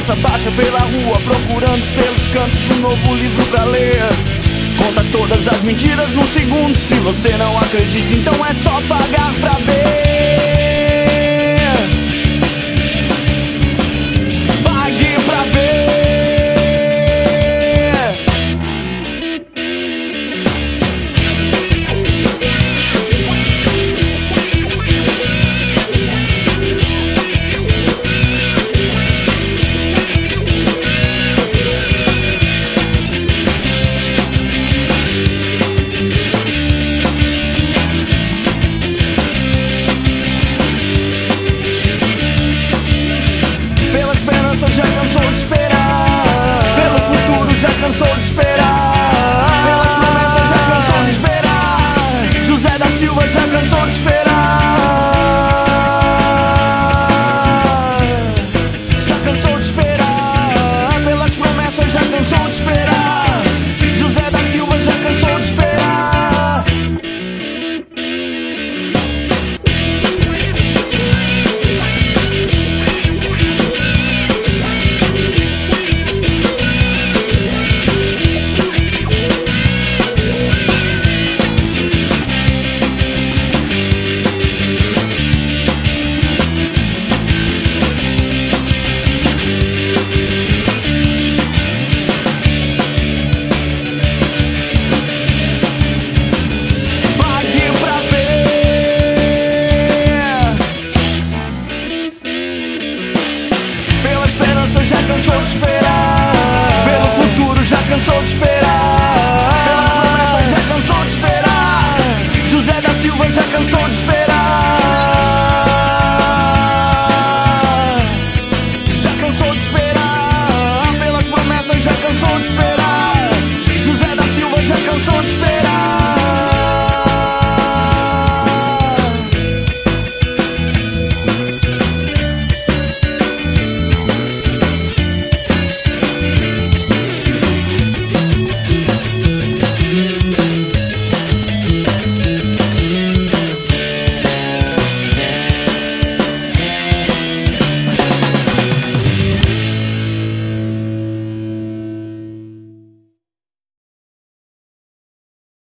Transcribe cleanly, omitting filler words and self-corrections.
cabeça baixa pela rua, procurando pelos cantos um novo livro pra ler. Conta todas as mentiras num segundo. Se você não acredita, então é só pagar pra ver. Pague pra ver. Já cansou de esperar, pelo futuro já cansou de esperar, pelas promessas já cansou de esperar, José da Silva já cansou de esperar, já cansou de esperar, pelas promessas já cansou de esperar, José da Silva já cansou de esperar. Já cansou de esperar, pelo futuro já cansou de esperar, pelas promessas já cansou de esperar, José da Silva já cansou de esperar.